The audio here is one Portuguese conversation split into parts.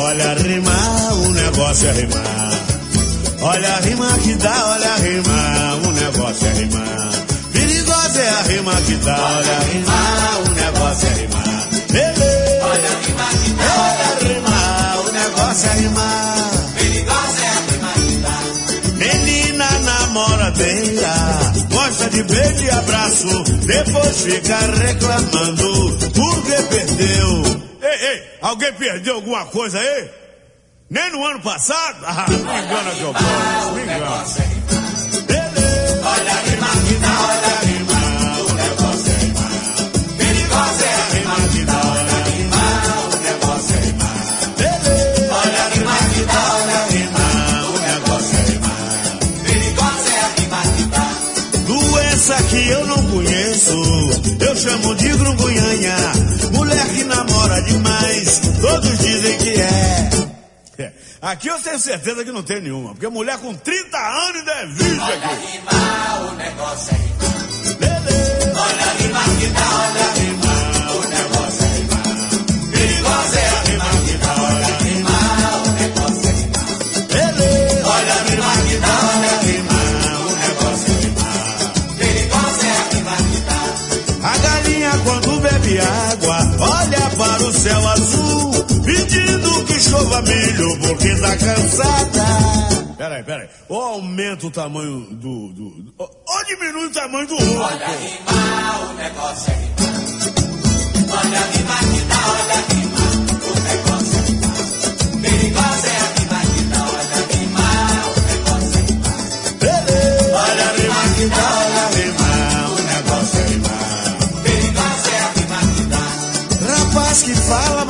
Olha rimar, o negócio é rimar. Olha a rima que dá, olha a rima, o negócio é rimar. Perigosa é a rima que dá, olha a rimar, o negócio é rimar. Ele, olha a rima que dá, olha a rima, o negócio é rimar. Perigosa é a rima que dá. Menina namoradeira, gosta de beijo e abraço, depois fica reclamando porque perdeu. Ei, alguém perdeu alguma coisa aí? Nem no ano passado? Ah, não engana que eu posso, me engana. Olha a rima que dá, olha a rima, o negócio é rimar. Perigosa é a rima que dá, olha a rima, o negócio é rimar. Olha a rima que dá, olha a rima, o negócio é rimar. Perigosa é a rima que dá. Doença que eu não conheço, eu chamo de grungunhanha. Mulher que namora demais, todos dizem que é. Aqui eu tenho certeza que não tem nenhuma, porque mulher com 30 anos ainda é virgem aqui. Olha a rima, o negócio é rimar. Olha a rima que dá, olha a rima, o negócio é rimar. Perigosa é a rima que dá, olha a rima, o negócio é rimar. Olha a rima que dá, olha a rima, o negócio é rimar. Perigosa é a rima que dá. A galinha quando bebe água, olha para o céu azul, pedindo que chova milho porque tá cansada. Peraí. Ou aumenta o tamanho ou diminui o tamanho do ovo. Olha a rima, o negócio é rimar. Olha a rima que dá, olha a rima, o negócio é rimar. Perigosa é a rima que dá, olha a rima, o negócio é rimar. Olha a rima que dá, olha a rima, o negócio é rimar. Perigosa é a rima que dá. Rapaz que fala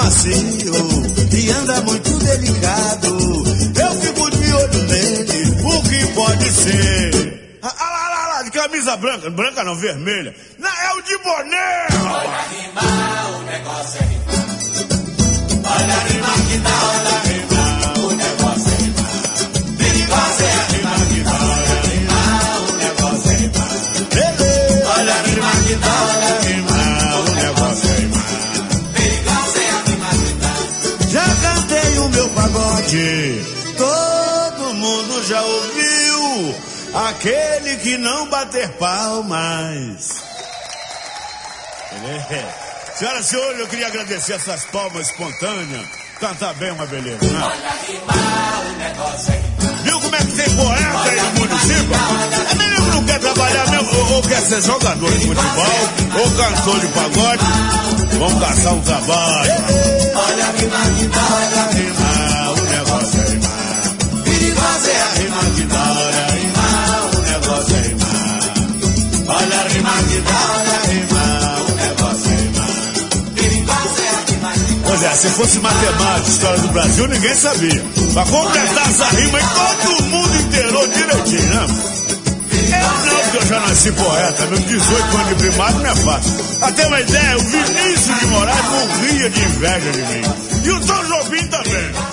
macio e anda muito delicado, eu fico de olho nele, o que pode ser? Lá, de camisa branca não, vermelha. Não, é o de boné. Olha a rima, o negócio é rimar. Olha a rima que dá, olha a rima, o negócio é rimar. Perigosa é a rima que dá, olha a rima, o negócio é rimar. Olha a rima que dá, olha a rima, o negócio é rimar. Perigosa é a rima que dá. Já cantei o meu pagode, todo mundo já ouviu, aquele que não bater palmas. Senhoras e senhores, eu queria agradecer essas palmas espontâneas. Cantar bem é uma beleza, né? Olha rimar, o negócio é rimar. Viu como é que tem poeta aí no município? É menino que não quer trabalhar mesmo, ou quer ser jogador de futebol, ou cantor de pagode. Vamos caçar um trabalho. Olha a rima que dá, olha a rima, o negócio é rimar. Perigosa é a rima que dá, olha a rima, o negócio é rimar. Olha a rima que dá, olha a rima, o negócio é rimar. Perigosa é a rima que dá. Pois é, se fosse matemática, história do Brasil, ninguém sabia. Pra completar essa rima aí, todo mundo inteirou direitinho, né? Eu não, porque eu já nasci poeta, meus 18 anos de primário não é fácil. Pra ter uma ideia, o Vinícius de Moraes morria de inveja de mim. E o Tom Jobim também.